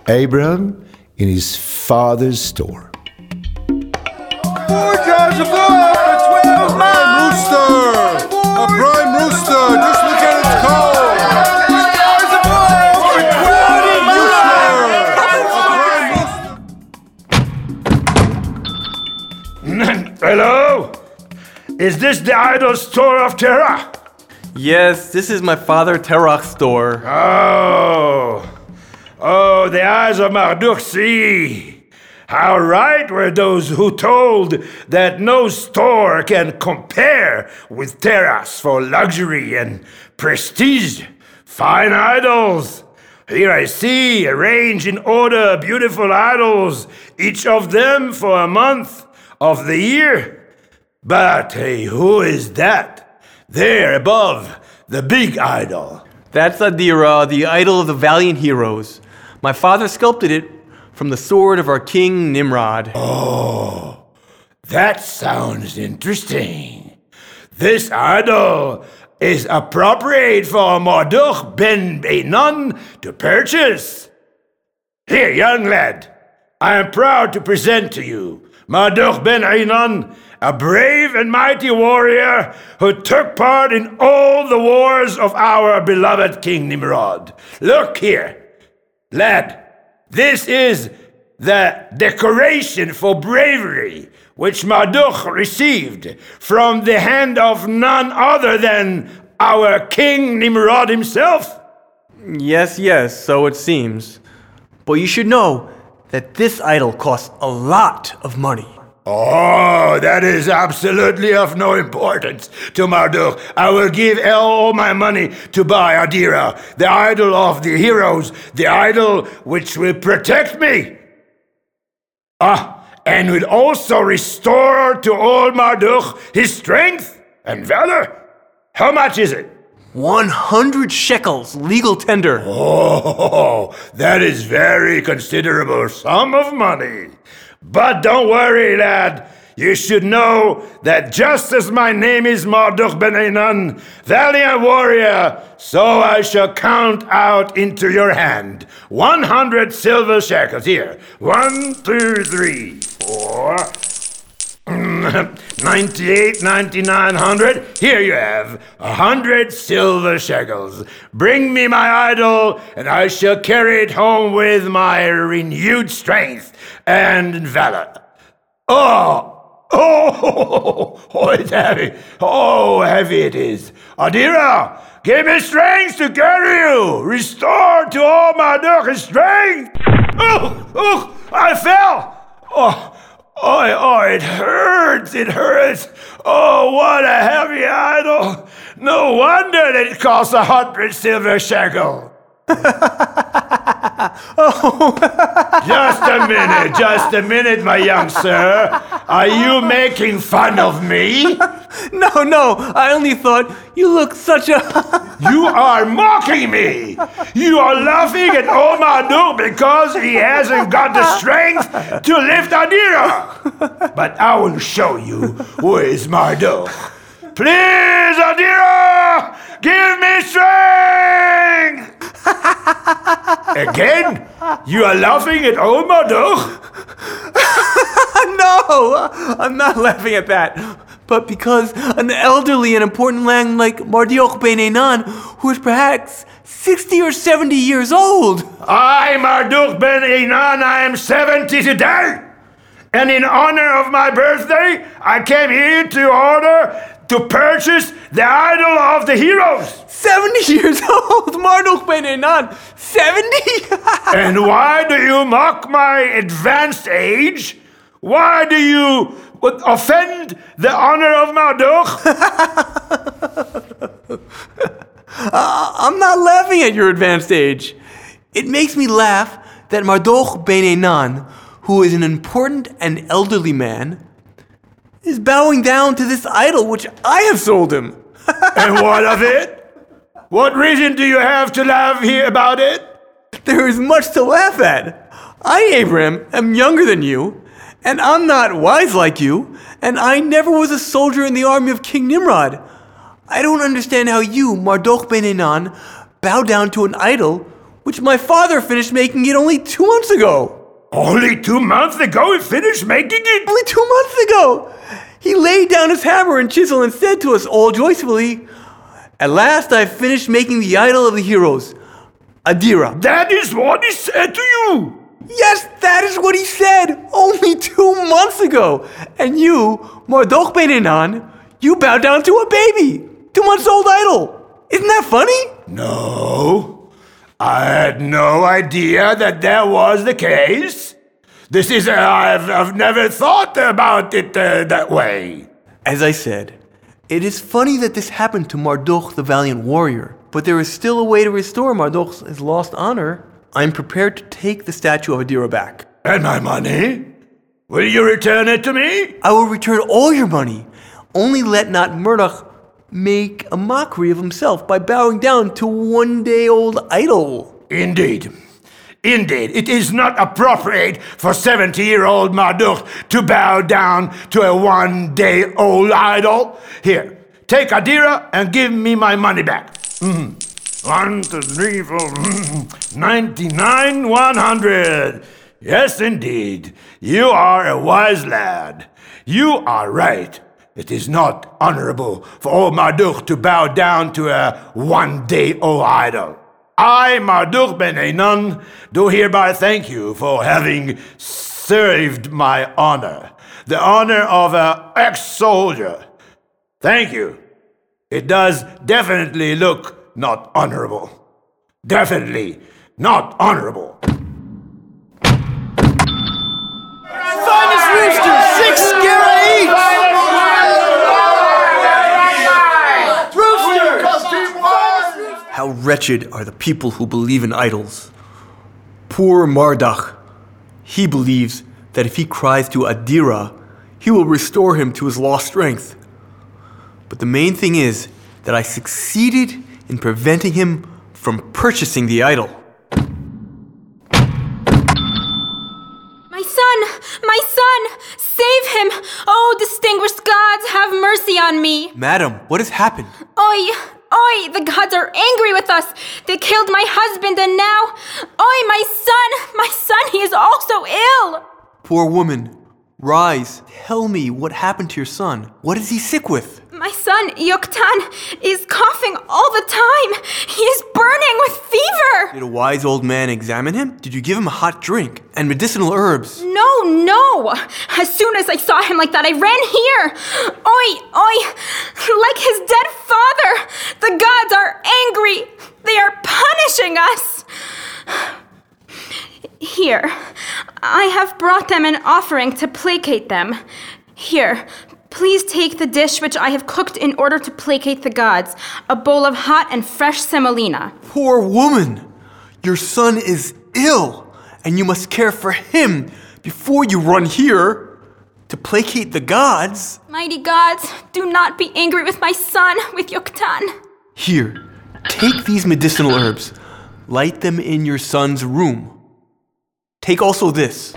Abram in his father's store. 4 jars of oil for 12 rooster! A prime rooster! Just look at its call! 4 jars of oil for 20 rooster! Hello? Is this the idol store of Terah? Yes, this is my father Terach's store. Oh, the eyes of Marduk see. How right were those who told that no store can compare with Terah's for luxury and prestige. Fine idols. Here I see, arranged in order, beautiful idols, each of them for a month of the year. But hey, who is that? There above, the big idol. That's Adira, the idol of the valiant heroes. My father sculpted it from the sword of our king Nimrod. Oh, that sounds interesting. This idol is appropriate for Marduk ben Einan to purchase. Here, young lad, I am proud to present to you Marduk ben Einan, a brave and mighty warrior who took part in all the wars of our beloved King Nimrod. Look here, lad, this is the decoration for bravery which Marduk received from the hand of none other than our King Nimrod himself. Yes, so it seems. But you should know that this idol costs a lot of money. Oh, that is absolutely of no importance to Marduk. I will give all my money to buy Adira, the idol of the heroes, the idol which will protect me. And will also restore to old Marduk his strength and valor. How much is it? 100 shekels, legal tender. Oh, that is very considerable sum of money. But don't worry, lad. You should know that just as my name is Marduk ben Einan, valiant warrior, so I shall count out into your hand 100 silver shekels. Here, 1, 2, 3, 4, 98, 99, 100. Here you have 100 silver shekels. Bring me my idol, and I shall carry it home with my renewed strength and valor. Oh, it's heavy. Oh, heavy it is. Adira, give me strength to carry you. Restore to all Marduk his strength. Oh, I fell. Oh, it hurts. Oh, what a heavy idol. No wonder that it costs 100 silver shekels. Just a minute, my young sir. Are you making fun of me? No, I only thought you look such a... You are mocking me. You are laughing at old Marduk because he hasn't got the strength to lift Adira. But I will show you who is Marduk. Please, Adira, give me strength. Again? You are laughing at old Marduk? No, I'm not laughing at that. But because an elderly and important man like Marduk ben Einan, who is perhaps 60 or 70 years old. I, Marduk ben Einan, I am 70 today. And in honor of my birthday, I came here to purchase the idol of the heroes. 70 years old, Marduk ben Einan. 70? And why do you mock my advanced age? Why do you offend the honor of Marduk? I'm not laughing at your advanced age. It makes me laugh that Marduk ben Einan, who is an important and elderly man, is bowing down to this idol which I have sold him. And what of it? What reason do you have to laugh here about it? There is much to laugh at. I, Abram, am younger than you, and I'm not wise like you, and I never was a soldier in the army of King Nimrod. I don't understand how you, Marduk ben Einan, bow down to an idol which my father finished making it only 2 months ago. Only 2 months ago he finished making it? Only 2 months ago! He laid down his hammer and chisel and said to us all joyfully, "At last I've finished making the idol of the heroes, Adira." That is what he said to you? Yes, that is what he said only 2 months ago. And you, Marduk Ben-Enan, you bowed down to a baby, 2 months old idol. Isn't that funny? No, I had no idea that was the case. This is, I've never thought about it that way. As I said, it is funny that this happened to Marduk the valiant warrior, but there is still a way to restore Marduk's lost honor. I am prepared to take the statue of Adira back. And my money? Will you return it to me? I will return all your money. Only let not Marduk make a mockery of himself by bowing down to a one-day-old idol. Indeed. Indeed, it is not appropriate for 70-year-old Marduk to bow down to a one-day-old idol. Here, take Adira and give me my money back. 1, 2, 3, 4, 99, 100. Yes, indeed. You are a wise lad. You are right. It is not honorable for old Marduk to bow down to a one-day-old idol. I, Marduk Ben-Enan, do hereby thank you for having served my honor, the honor of an ex-soldier. Thank you. It does definitely look not honorable. Definitely not honorable. Finest rooster, 6 skira each! How wretched are the people who believe in idols. Poor Marduk. He believes that if he cries to Adira, he will restore him to his lost strength. But the main thing is that I succeeded in preventing him from purchasing the idol. My son, save him! Oh, distinguished gods, have mercy on me! Madam, what has happened? Oi, the gods are angry with us. They killed my husband and now, my son, he is also ill. Poor woman, rise, tell me what happened to your son. What is he sick with? My son, Yoktan, is coughing all the time. He is burning with fever. Did a wise old man examine him? Did you give him a hot drink and medicinal herbs? No. As soon as I saw him like that, I ran here. Oi, like his dead father. The gods are angry. They are punishing us. Here, I have brought them an offering to placate them. Here, please take the dish which I have cooked in order to placate the gods, a bowl of hot and fresh semolina. Poor woman, your son is ill, and you must care for him before you run here to placate the gods. Mighty gods, do not be angry with my son, with Yoktan. Here, take these medicinal herbs, light them in your son's room. Take also this.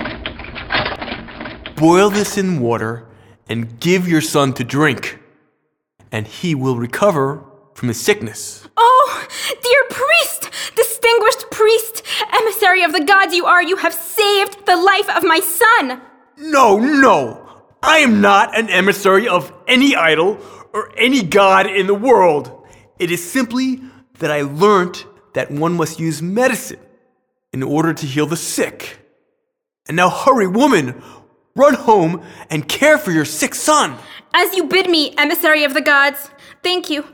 Boil this in water and give your son to drink, and he will recover from his sickness. Oh, dear priest, distinguished priest, emissary of the gods you are, you have saved the life of my son. No, I am not an emissary of any idol or any god in the world. It is simply that I learned that one must use medicine in order to heal the sick. And now hurry, woman, run home and care for your sick son. As you bid me, emissary of the gods. Thank you.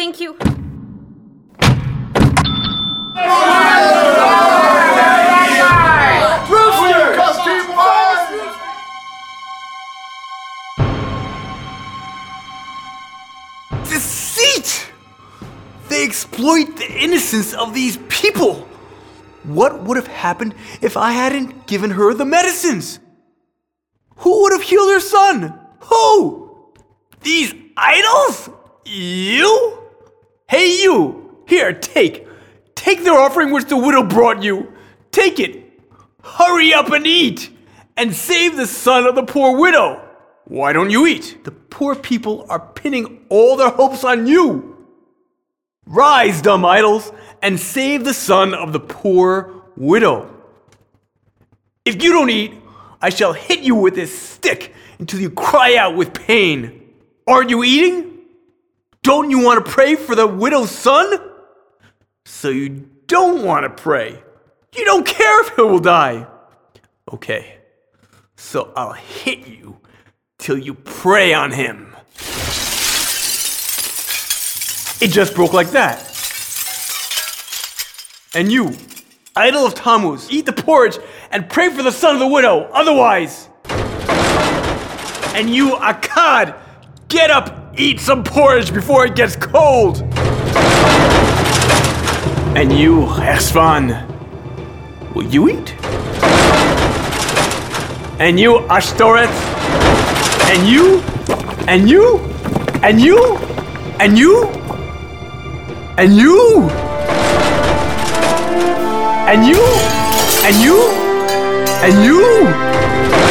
Deceit! They exploit the innocence of these people. What would have happened if I hadn't given her the medicines? Who would have healed her son? Who? These idols? You? Hey, you! Here, take. Take their offering which the widow brought you. Take it. Hurry up and eat. And save the son of the poor widow. Why don't you eat? The poor people are pinning all their hopes on you. Rise, dumb idols, and save the son of the poor widow. If you don't eat, I shall hit you with this stick until you cry out with pain. Aren't you eating? Don't you want to pray for the widow's son? So you don't want to pray. You don't care if he will die. Okay, so I'll hit you till you pray on him. It just broke like that. And you, idol of Tammuz, eat the porridge and pray for the son of the widow, otherwise. And you, Akkad, get up, eat some porridge before it gets cold. And you, Esfan, will you eat? And you, Ashtoreth, and you, and you, and you, and you, and you, and you, and you, and you.